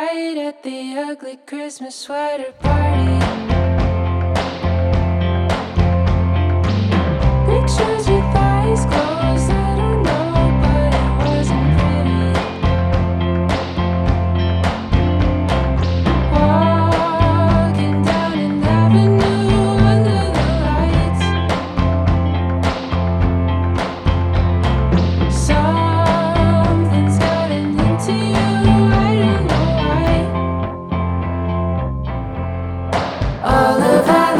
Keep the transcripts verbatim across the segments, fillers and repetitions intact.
fight at the ugly Christmas sweater party. Pictures with eyes closed, I don't know, but it wasn't pretty. Walking down an avenue under the lights. Something's gotten into you, I don't know why. All of our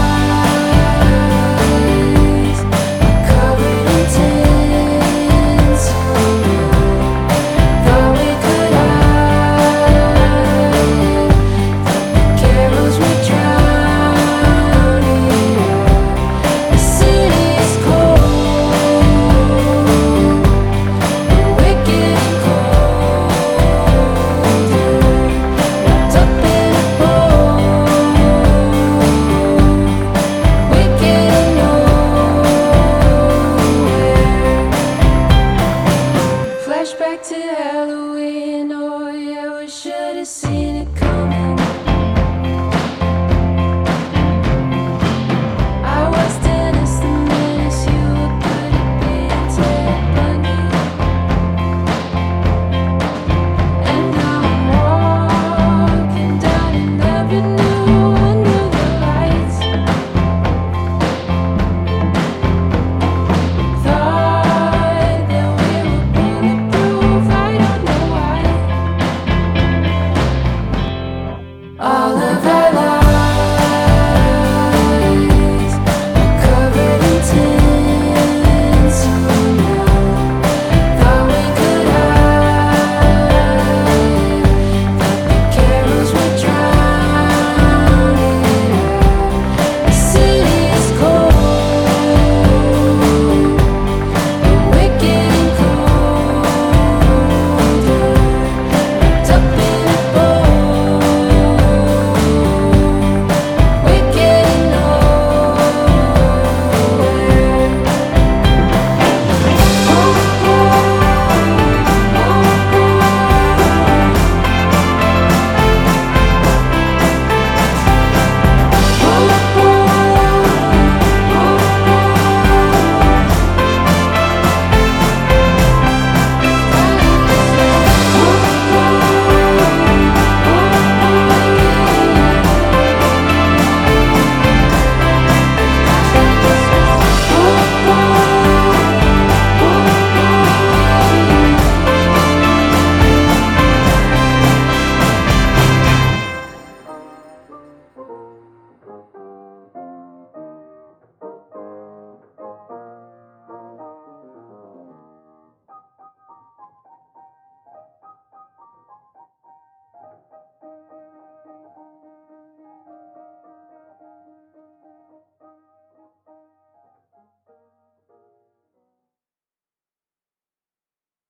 lives are covered in tinsel. Thought we could hide, the carols would drown it out. The city's cold, wicked and colder, wrapped up in a bow, wicked and nowhere. Flashback to Halloween, oh yeah, we should have seen